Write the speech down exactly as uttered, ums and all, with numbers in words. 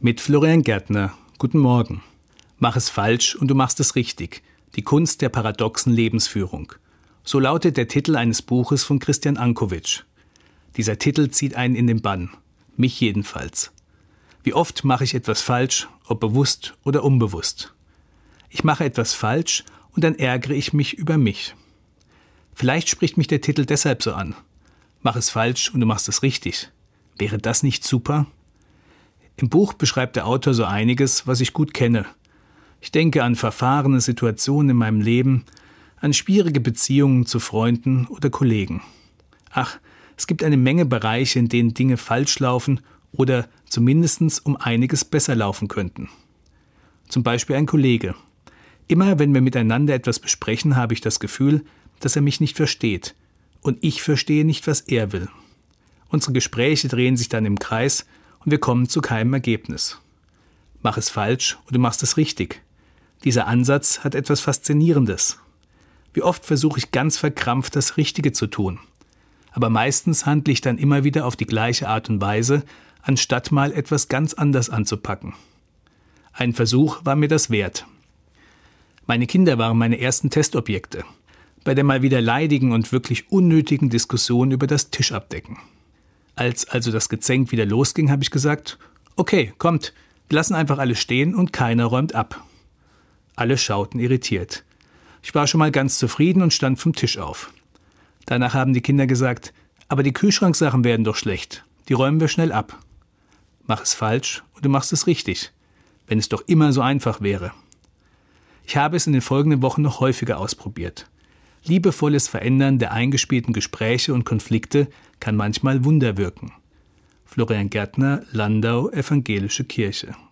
Mit Florian Gärtner. Guten Morgen. Mach es falsch und du machst es richtig. Die Kunst der paradoxen Lebensführung. So lautet der Titel eines Buches von Christian Ankovitsch. Dieser Titel zieht einen in den Bann. Mich jedenfalls. Wie oft mache ich etwas falsch, ob bewusst oder unbewusst. Ich mache etwas falsch und dann ärgere ich mich über mich. Vielleicht spricht mich der Titel deshalb so an. Mach es falsch und du machst es richtig. Wäre das nicht super? Im Buch beschreibt der Autor so einiges, was ich gut kenne. Ich denke an verfahrene Situationen in meinem Leben, an schwierige Beziehungen zu Freunden oder Kollegen. Ach, es gibt eine Menge Bereiche, in denen Dinge falsch laufen oder zumindest um einiges besser laufen könnten. Zum Beispiel ein Kollege. Immer wenn wir miteinander etwas besprechen, habe ich das Gefühl, dass er mich nicht versteht und ich verstehe nicht, was er will. Unsere Gespräche drehen sich dann im Kreis und wir kommen zu keinem Ergebnis. Mach es falsch und du machst es richtig. Dieser Ansatz hat etwas Faszinierendes. Wie oft versuche ich ganz verkrampft, das Richtige zu tun. Aber meistens handle ich dann immer wieder auf die gleiche Art und Weise, anstatt mal etwas ganz anders anzupacken. Ein Versuch war mir das wert. Meine Kinder waren meine ersten Testobjekte, bei der mal wieder leidigen und wirklich unnötigen Diskussion über das Tischabdecken. Als also das Gezänk wieder losging, habe ich gesagt, okay, kommt, wir lassen einfach alles stehen und keiner räumt ab. Alle schauten irritiert. Ich war schon mal ganz zufrieden und stand vom Tisch auf. Danach haben die Kinder gesagt, aber die Kühlschranksachen werden doch schlecht, die räumen wir schnell ab. Mach es falsch und du machst es richtig, wenn es doch immer so einfach wäre. Ich habe es in den folgenden Wochen noch häufiger ausprobiert. Liebevolles Verändern der eingespielten Gespräche und Konflikte kann manchmal Wunder wirken. Florian Gärtner, Landau, Evangelische Kirche.